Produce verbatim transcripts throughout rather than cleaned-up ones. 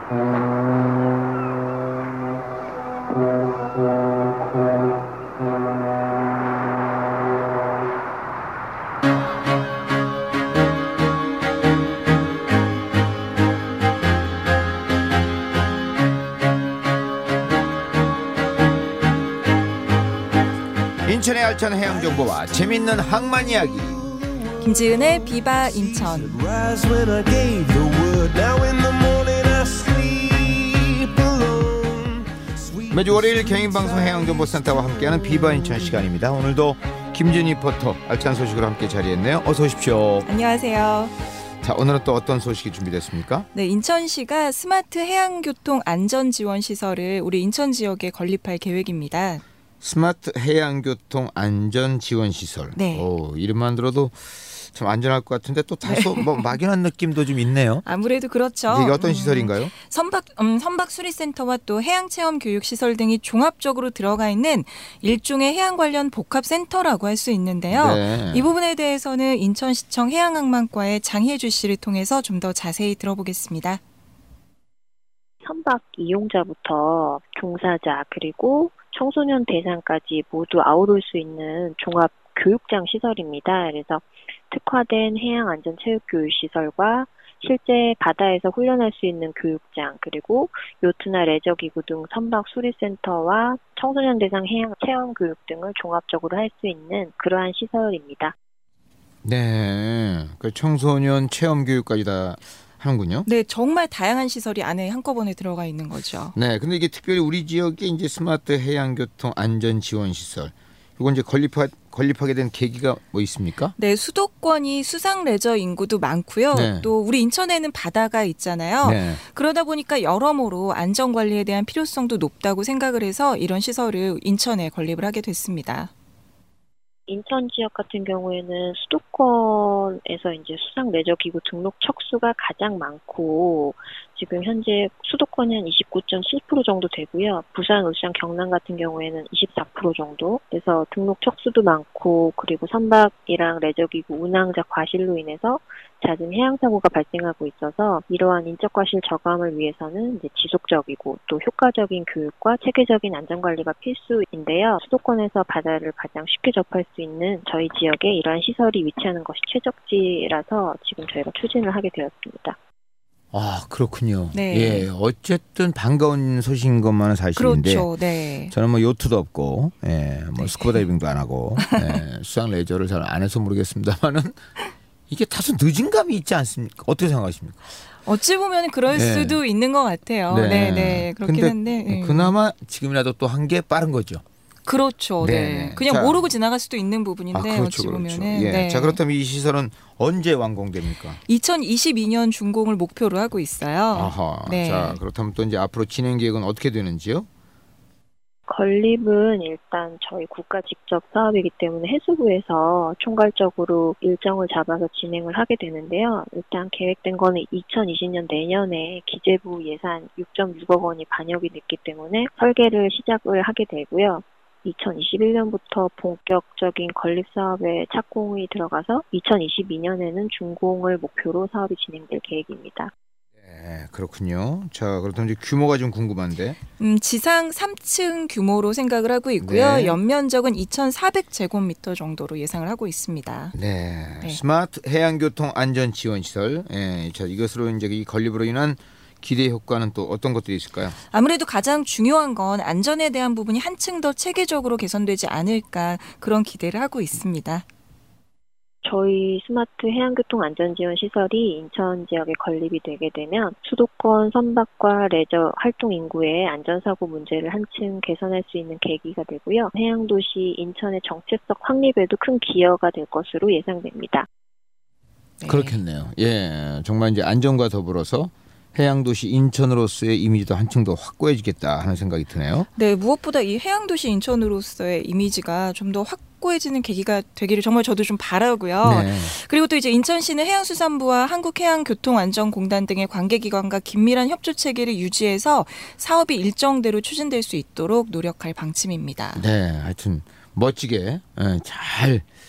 인천의 알찬 해양 정보와 재밌는 항만 이야기. 김지은의 비바 인천. 매주 월요일 개인방송 해양정보센터와 함께하는 비바 인천 시간입니다. 오늘도 김지은 리포터 알찬 소식으로 함께 자리했네요. 어서 오십시오. 안녕하세요. 자, 오늘은 또 어떤 소식이 준비됐습니까? 네, 인천시가 스마트 해양교통 안전지원시설을 우리 인천 지역에 건립할 계획입니다. 스마트 해양교통 안전지원시설. 네. 오, 이름만 들어도 참 안전할 것 같은데 또 다소 뭐 막연한 느낌도 좀 있네요. 아무래도 그렇죠. 이게 어떤 음, 시설인가요? 선박, 음, 선박수리센터와 또 해양체험 교육시설 등이 종합적으로 들어가 있는 일종의 해양 관련 복합센터라고 할 수 있는데요. 네. 이 부분에 대해서는 인천시청 해양항만과의 장혜주 씨를 통해서 좀 더 자세히 들어보겠습니다. 선박 이용자부터 종사자 그리고 청소년 대상까지 모두 아우를 수 있는 종합 교육장 시설입니다. 그래서 특화된 해양안전체육교육시설과 실제 바다에서 훈련할 수 있는 교육장, 그리고 요트나 레저기구 등 선박 수리센터와 청소년 대상 해양 체험 교육 등을 종합적으로 할 수 있는 그러한 시설입니다. 네, 그 청소년 체험 교육까지 다 하는군요. 네, 정말 다양한 시설이 안에 한꺼번에 들어가 있는 거죠. 네, 근데 이게 특별히 우리 지역에 이제 스마트 해양교통 안전지원시설, 이건 이제 건립하, 건립하게 된 계기가 뭐 있습니까? 네, 수도권이 수상 레저 인구도 많고요. 네. 또 우리 인천에는 바다가 있잖아요. 네. 그러다 보니까 여러모로 안전관리에 대한 필요성도 높다고 생각을 해서 이런 시설을 인천에 건립을 하게 됐습니다. 인천 지역 같은 경우에는 수도권에서 이제 수상 레저 기구 등록 척수가 가장 많고, 지금 현재 수도권이 한 이십구 점 칠 퍼센트 정도 되고요. 부산, 울산, 경남 같은 경우에는 이십사 퍼센트 정도. 그래서 등록 척수도 많고, 그리고 선박이랑 레저 기구 운항자 과실로 인해서 잦은 해양 사고가 발생하고 있어서 이러한 인적 과실 저감을 위해서는 이제 지속적이고 또 효과적인 교육과 체계적인 안전 관리가 필수인데요. 수도권에서 바다를 가장 쉽게 접할 수 있는 저희 지역에 이러한 시설이 위치하는 것이 최적지라서 지금 저희가 추진을 하게 되었습니다. 아, 그렇군요. 네. 예, 어쨌든 반가운 소식인 것만은 사실인데. 그렇죠. 네. 저는 뭐 요트도 없고, 예, 뭐 네. 스쿠버 다이빙도 안 하고, 예, 수상 레저를 잘 안 해서 모르겠습니다만은 이게 다소 늦은 감이 있지 않습니까? 어떻게 생각하십니까? 어찌 보면 그럴 네. 수도 있는 것 같아요. 네, 네, 네. 그렇긴 근데 한데. 네. 그나마 지금이라도 또 한 게 빠른 거죠. 그렇죠. 네, 네. 네. 그냥 자, 모르고 지나갈 수도 있는 부분인데 아, 그렇죠, 어찌 그렇죠. 보면은. 예. 네. 자, 그렇다면 이 시설은 언제 완공됩니까? 이천이십이 년 준공을 목표로 하고 있어요. 아하. 네. 자, 그렇다면 또 이제 앞으로 진행 계획은 어떻게 되는지요? 건립은 일단 저희 국가 직접 사업이기 때문에 해수부에서 총괄적으로 일정을 잡아서 진행을 하게 되는데요. 일단 계획된 거는 이천이십 년 내년에 기재부 예산 육 점 육억 원이 반영이 됐기 때문에 설계를 시작을 하게 되고요. 이천이십일 년부터 본격적인 건립 사업에 착공이 들어가서 이천이십이 년에는 준공을 목표로 사업이 진행될 계획입니다. 네, 그렇군요. 자, 그렇다면 이제 규모가 좀 궁금한데. 음, 지상 삼 층 규모로 생각을 하고 있고요. 네. 연면적은 이천사백 제곱미터 정도로 예상을 하고 있습니다. 네, 네. 스마트 해양교통 안전지원시설. 예, 자, 이것으로 이제 이 건립으로 인한 기대 효과는 또 어떤 것들이 있을까요? 아무래도 가장 중요한 건 안전에 대한 부분이 한층 더 체계적으로 개선되지 않을까 그런 기대를 하고 있습니다. 저희 스마트 해양교통 안전지원 시설이 인천 지역에 건립이 되게 되면 수도권 선박과 레저 활동 인구의 안전사고 문제를 한층 개선할 수 있는 계기가 되고요. 해양도시 인천의 정체성 확립에도 큰 기여가 될 것으로 예상됩니다. 네. 그렇겠네요. 예, 정말 이제 안전과 더불어서 해양도시 인천으로서의 이미지도 한층 더 확고해지겠다 하는 생각이 드네요. 네, 무엇보다 이 해양도시 인천으로서의 이미지가 좀 더 확고해지는 계기가 되기를 정말 저도 좀 바라고요. 네. 그리고 또 이제 인천시는 해양수산부와 한국해양교통안전공단 등의 관계기관과 긴밀한 협조 체계를 유지해서 사업이 일정대로 추진될 수 있도록 노력할 방침입니다. 네, 하여튼 멋지게 예, 잘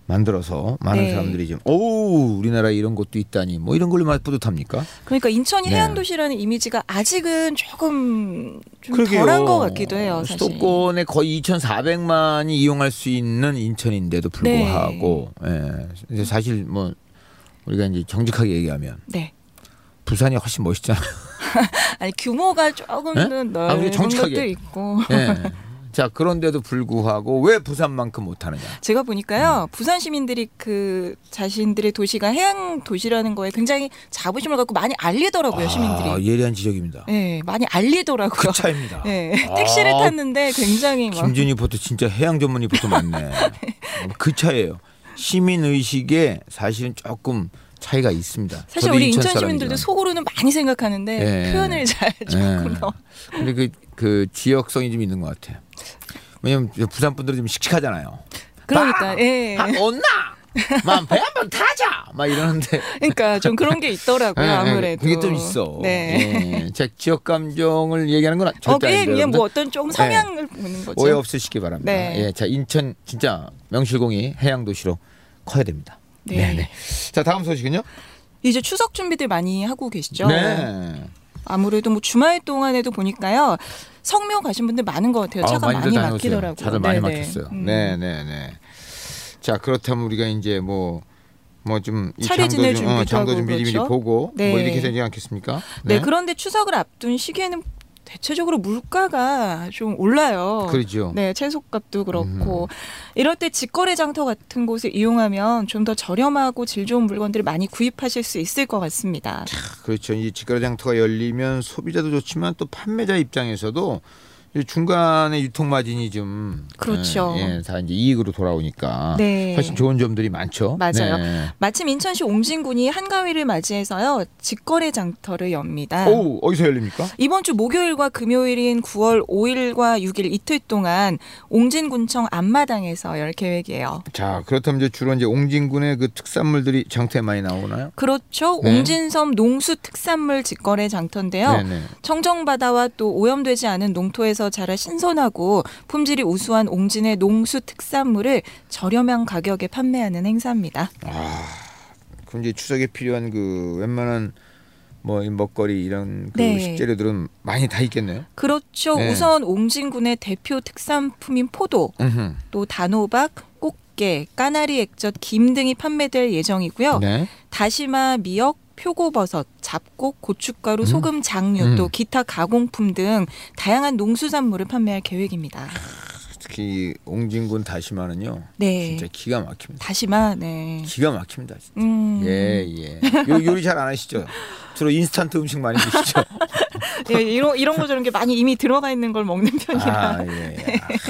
만들어서 많은 네. 사람들이 좀 오 우리나라에 이런 곳도 있다니 뭐 이런 걸로 만 뿌듯합니까? 그러니까 인천이 네. 해양도시라는 이미지가 아직은 조금 좀 그러게요. 덜한 것 같기도 해요. 사실. 수도권에 거의 이천사백만이 이용할 수 있는 인천인데도 불구하고 네. 예. 사실 뭐 우리가 이제 정직하게 얘기하면 네. 부산이 훨씬 멋있잖아요. 아니 규모가 조금은 네? 넓은 아, 정직하게. 것도 있고. 네. 자 그런데도 불구하고 왜 부산만큼 못하느냐? 제가 보니까요, 음. 부산 시민들이 그 자신들의 도시가 해양 도시라는 거에 굉장히 자부심을 갖고 많이 알리더라고요, 아, 시민들이. 예리한 지적입니다. 네, 많이 알리더라고요. 그 차입니다. 네, 아, 택시를 탔는데 굉장히 막. 김준 리포터 진짜 해양 전문 리포터 맞네. 그 차예요. 시민 의식에 사실은 조금 차이가 있습니다. 사실 우리 인천 시민들도 속으로는 많이 생각하는데 네. 표현을 잘 조금 더. 네. 근데 그, 그 지역성이 좀 있는 것 같아요. 왜냐면 부산 분들은 좀 씩씩하잖아요. 그러니까, 예. 아, 온나? 맘 배 한번 타자! 막 이러는데. 그러니까 좀 그런 게 있더라고요, 네, 네, 아무래도. 그게 좀 있어. 네. 예. 제 지역 감정을 얘기하는 건 절대 어, 아니에요. 예, 뭐 어떤 좀 성향을 네. 보는 거죠. 오해 없으시기 바랍니다. 네. 예, 자, 인천 진짜 명실공히 해양도시로 커야 됩니다. 네. 네, 네. 자, 다음 소식은요? 이제 추석 준비들 많이 하고 계시죠? 네. 아무래도 뭐 주말 동안에도 보니까요. 성묘 가신 분들 많은 것 같아요. 차가 아, 많이 막히더라고요. 차들 많이 막혔어요. 음. 네, 네, 네. 자, 그렇다면 우리가 이제 뭐 뭐 좀 차례 지낼 준비도 어, 장도 좀 그렇죠? 미리미리 보고 네. 뭐 이렇게 되지 않겠습니까? 네. 네, 그런데 추석을 앞둔 시기에는 대체적으로 물가가 좀 올라요. 그렇죠. 네, 채소값도 그렇고. 음. 이럴 때 직거래 장터 같은 곳을 이용하면 좀 더 저렴하고 질 좋은 물건들을 많이 구입하실 수 있을 것 같습니다. 자, 그렇죠. 이 직거래 장터가 열리면 소비자도 좋지만 또 판매자 입장에서도 중간에 유통 마진이 좀 그렇죠. 예, 다 이제 이익으로 돌아오니까 네. 훨씬 좋은 점들이 많죠. 맞아요. 네. 마침 인천시 옹진군이 한가위를 맞이해서요 직거래 장터를 엽니다. 오, 어디서 열립니까? 이번 주 목요일과 금요일인 구월 오일과 육일 이틀 동안 옹진군청 앞마당에서 열 계획이에요. 자, 그렇다면 이제 주로 이제 옹진군의 그 특산물들이 장터에 많이 나오나요? 그렇죠. 네. 옹진섬 농수 특산물 직거래 장터인데요. 네네. 청정바다와 또 오염되지 않은 농토에서 자라 신선하고 품질이 우수한 옹진의 농수 특산물을 저렴한 가격에 판매하는 행사입니다. 아, 그럼 이제 추석에 필요한 그 웬만한 뭐 먹거리 이런 그 네. 식재료들은 많이 다 있겠네요. 그렇죠. 네. 우선 옹진군의 대표 특산품인 포도, 음흠. 또 단호박, 꽃게, 까나리 액젓, 김 등이 판매될 예정이고요. 네. 다시마, 미역, 표고버섯, 잡곡, 고춧가루, 음. 소금, 장류, 음. 또 기타 가공품 등 다양한 농수산물을 판매할 계획입니다. 특히 옹진군 다시마는요. 네. 진짜 기가 막힙니다. 다시마, 네. 기가 막힙니다. 진짜. 음. 예, 예. 요, 요리 잘 안 하시죠? 주로 인스턴트 음식 많이 드시죠? 예, 이런 이런 거 저런 게 많이 이미 들어가 있는 걸 먹는 편이라. 아, 예. 예. 아,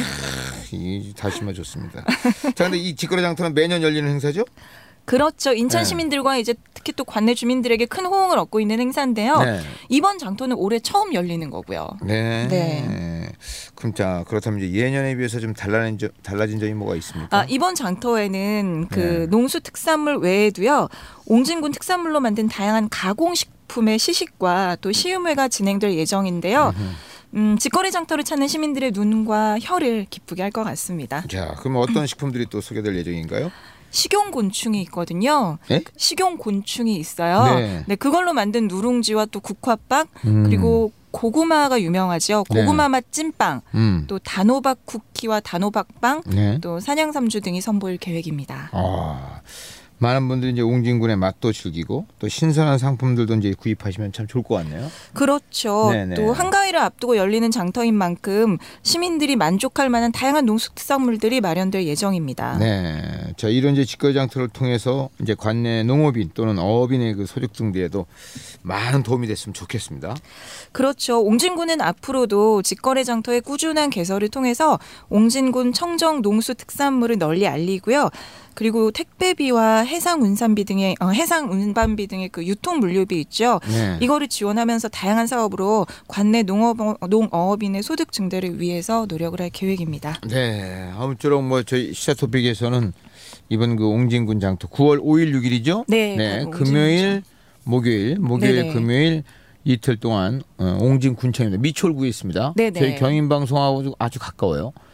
이 다시마 좋습니다. 자, 근데 이 직거래 장터는 매년 열리는 행사죠? 그렇죠. 인천 시민들과 네. 이제 특히 또 관내 주민들에게 큰 호응을 얻고 있는 행사인데요. 네. 이번 장터는 올해 처음 열리는 거고요. 네. 네. 그럼 자 그렇다면 이제 예년에 비해서 좀 달라진 점, 달라진 점이 뭐가 있습니까? 아, 이번 장터에는 그 네. 농수 특산물 외에도요. 옹진군 특산물로 만든 다양한 가공식품의 시식과 또 시음회가 진행될 예정인데요. 음, 직거래 장터를 찾는 시민들의 눈과 혀를 기쁘게 할 것 같습니다. 자, 그럼 어떤 식품들이 또 소개될 예정인가요? 식용곤충이 있거든요. 네? 식용곤충이 있어요. 네. 네, 그걸로 만든 누룽지와 또 국화빵 음. 그리고 고구마가 유명하죠. 고구마 네. 맛 찐빵, 음. 또 단호박 쿠키와 단호박빵, 네. 또 산양삼주 등이 선보일 계획입니다. 아, 많은 분들이 이제 옹진군의 맛도 즐기고 또 신선한 상품들도 이제 구입하시면 참 좋을 것 같네요. 그렇죠. 네네. 또 한가위를 앞두고 열리는 장터인 만큼 시민들이 만족할 만한 다양한 농수특산물들이 마련될 예정입니다. 네, 자 이런 이제 직거래 장터를 통해서 이제 관내 농업인 또는 어업인의 그 소득 증대에도 많은 도움이 됐으면 좋겠습니다. 그렇죠. 옹진군은 앞으로도 직거래 장터의 꾸준한 개설을 통해서 옹진군 청정 농수특산물을 널리 알리고요. 그리고 택배비와 해상 운반비 등의 어, 해상 운반비 등의 그 유통 물류비 있죠. 네. 이거를 지원하면서 다양한 사업으로 관내 농업 농어업인의 소득 증대를 위해서 노력을 할 계획입니다. 네, 아무쪼록 뭐 저희 시사 토픽에서는 이번 그 옹진군 장터 구월 오일 육일이죠. 네, 네 금요일, 목요일, 목요일, 네네. 금요일 이틀 동안 어, 옹진군청입니다. 미추홀구에 있습니다. 네네. 저희 경인방송하고 아주 가까워요.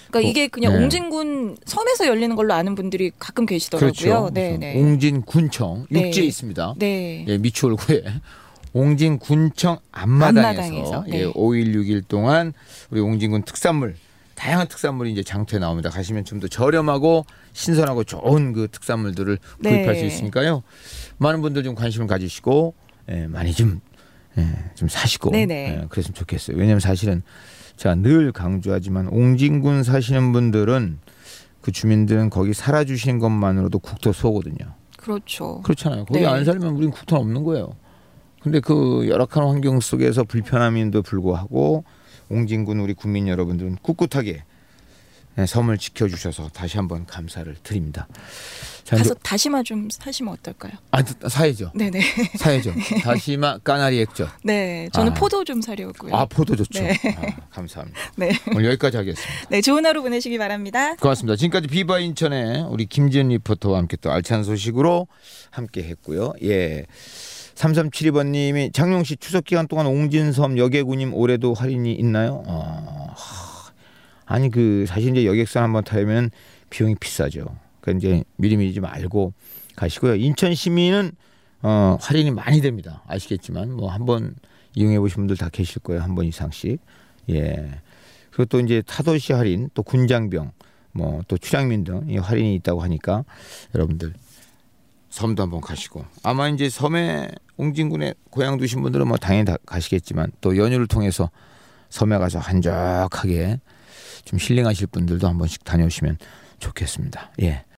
그러니까 어, 이게 그냥 네. 옹진군 섬에서 열리는 걸로 아는 분들이 가끔 계시더라고요. 그렇죠. 네, 네. 옹진군청 육지에 네. 있습니다. 있습니다. 네. 예, 미추홀구에 옹진군청 앞마당에서, 앞마당에서, 네. 예, 오 일 육 일 동안 우리 옹진군 특산물 다양한 특산물이 이제 장터에 나옵니다. 가시면 좀 더 저렴하고 신선하고 좋은 그 특산물들을 네. 구입할 수 있으니까요. 많은 분들 좀 관심을 가지시고 예, 많이 좀, 예, 좀 사시고 네네. 예, 그랬으면 좋겠어요. 왜냐하면 사실은 제가 늘 강조하지만 옹진군 사시는 분들은 그 주민들은 거기 살아주시는 것만으로도 국토수호거든요. 그렇죠. 그렇잖아요. 거기 네. 안 살면 우린 국토는 없는 거예요. 근데 그 열악한 환경 속에서 불편함에도 불구하고 옹진군 우리 국민 여러분들은 꿋꿋하게 섬을 지켜주셔서 다시 한번 감사를 드립니다. 자, 가서 너, 다시마 좀 사시면 어떨까요? 아, 사야죠. 네네. 사야죠. 다시마 까나리 액젓. 네, 저는 아. 포도 좀 사려고요. 아, 포도 좋죠. 네. 아, 감사합니다. 네. 오늘 여기까지 하겠습니다. 네, 좋은 하루 보내시기 바랍니다. 고맙습니다. 지금까지 비바 인천의 우리 김지은 리포터와 함께 또 알찬 소식으로 함께 했고요. 예. 삼삼칠이 번님이 장용씨 추석 기간 동안 옹진섬 여객운임 올해도 할인이 있나요? 어, 아니 그 사실 이제 여객선 한번 타려면 비용이 비싸죠. 그러니까 이제 미리미리 좀 알고 가시고요. 인천 시민은 어, 할인이 많이 됩니다. 아시겠지만 뭐 한번 이용해 보신 분들 다 계실 거예요. 한 번 이상씩. 예. 그리고 또 이제 타도시 할인, 또 군장병, 뭐 또 출양민 등 이 할인이 있다고 하니까 여러분들 섬도 한번 가시고 아마 이제 섬에 옹진군에 고향 두신 분들은 뭐 당연히 다 가시겠지만 또 연휴를 통해서 섬에 가서 한적하게 좀 힐링하실 분들도 한 번씩 다녀오시면 좋겠습니다. 예.